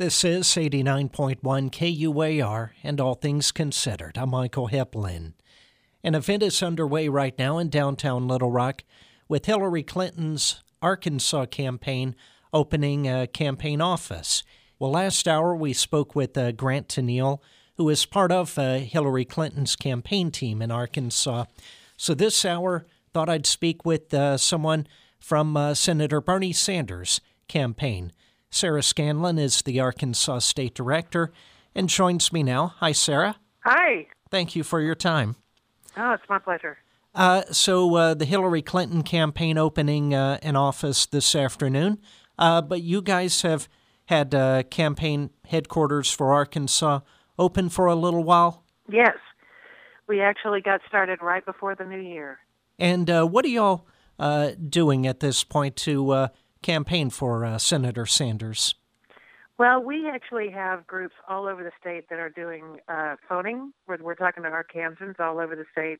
This is 89.1 KUAR and All Things Considered. I'm Michael Heplin. An event is underway right now in downtown Little Rock with Hillary Clinton's Arkansas campaign opening a campaign office. Well, last hour we spoke with Grant Tennille, who is part of Hillary Clinton's campaign team in Arkansas. So this hour, thought I'd speak with someone from Senator Bernie Sanders' campaign. Sarah Scanlon is the Arkansas State Director and joins me now. Hi, Sarah. Hi. Thank you for your time. Oh, it's my pleasure. So the Hillary Clinton campaign opening an office this afternoon, but you guys have had campaign headquarters for Arkansas open for a little while? Yes. We actually got started right before the new year. And what are y'all doing at this point to campaign for Senator Sanders? Well, we actually have groups all over the state that are doing phoning. We're talking to Arkansans all over the state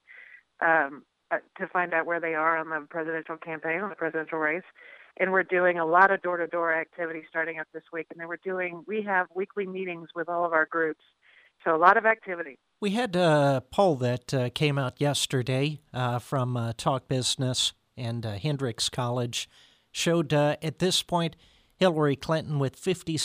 to find out where they are on the presidential campaign, on the presidential race. And we're doing a lot of door-to-door activity starting up this week. And then we have weekly meetings with all of our groups. So a lot of activity. We had a poll that came out yesterday from Talk Business and Hendrix College. Showed at this point Hillary Clinton with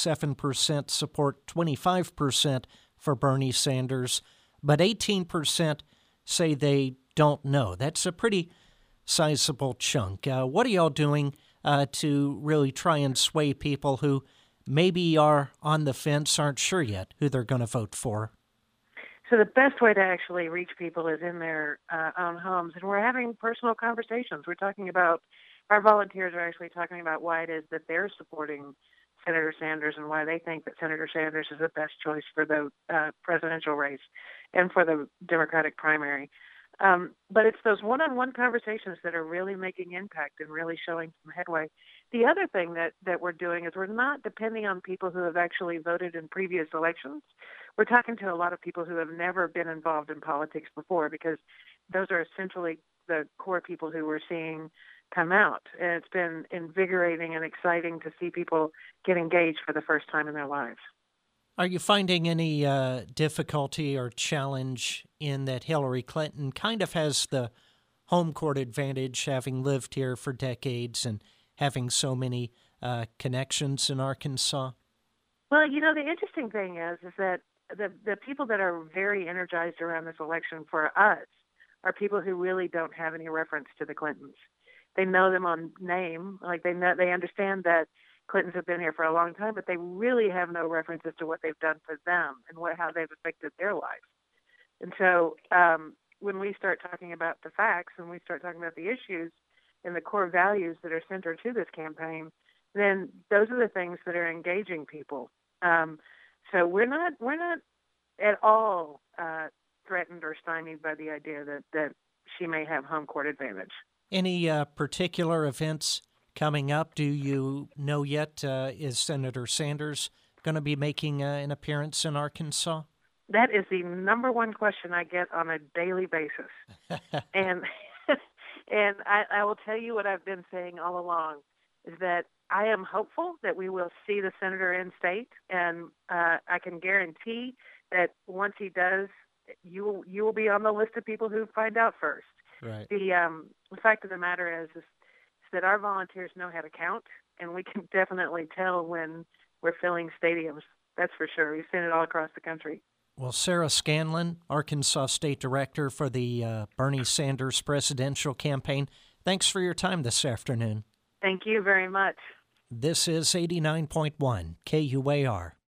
57% support, 25% for Bernie Sanders, but 18% say they don't know. That's a pretty sizable chunk. What are y'all doing to really try and sway people who maybe are on the fence, aren't sure yet who they're going to vote for? So the best way to actually reach people is in their own homes, and we're having personal conversations. We're talking about our volunteers are actually talking about why it is that they're supporting Senator Sanders and why they think that Senator Sanders is the best choice for the presidential race and for the Democratic primary. But it's those one-on-one conversations that are really making impact and really showing some headway. The other thing that we're doing is we're not depending on people who have actually voted in previous elections. We're talking to a lot of people who have never been involved in politics before, because those are essentially the core people who we're seeing come out. And it's been invigorating and exciting to see people get engaged for the first time in their lives. Are you finding any difficulty or challenge in that Hillary Clinton kind of has the home court advantage, having lived here for decades and having so many connections in Arkansas? Well, you know, the interesting thing is that the people that are very energized around this election for us are people who really don't have any reference to the Clintons. They know them on name, like they understand that Clintons have been here for a long time, but they really have no reference as to what they've done for them and how they've affected their lives. And so when we start talking about the facts and we start talking about the issues and the core values that are central to this campaign, then those are the things that are engaging people. So we're not at all threatened or stymied by the idea that she may have home court advantage. Any particular events coming up? Do you know yet? Is Senator Sanders going to be making an appearance in Arkansas? That is the number one question I get on a daily basis. and I will tell you what I've been saying all along, is that I am hopeful that we will see the senator in state, and I can guarantee that once he does, you will be on the list of people who find out first. Right. The fact of the matter is that our volunteers know how to count, and we can definitely tell when we're filling stadiums. That's for sure. We've seen it all across the country. Well, Sarah Scanlon, Arkansas State Director for the Bernie Sanders presidential campaign, thanks for your time this afternoon. Thank you very much. This is 89.1 KUAR.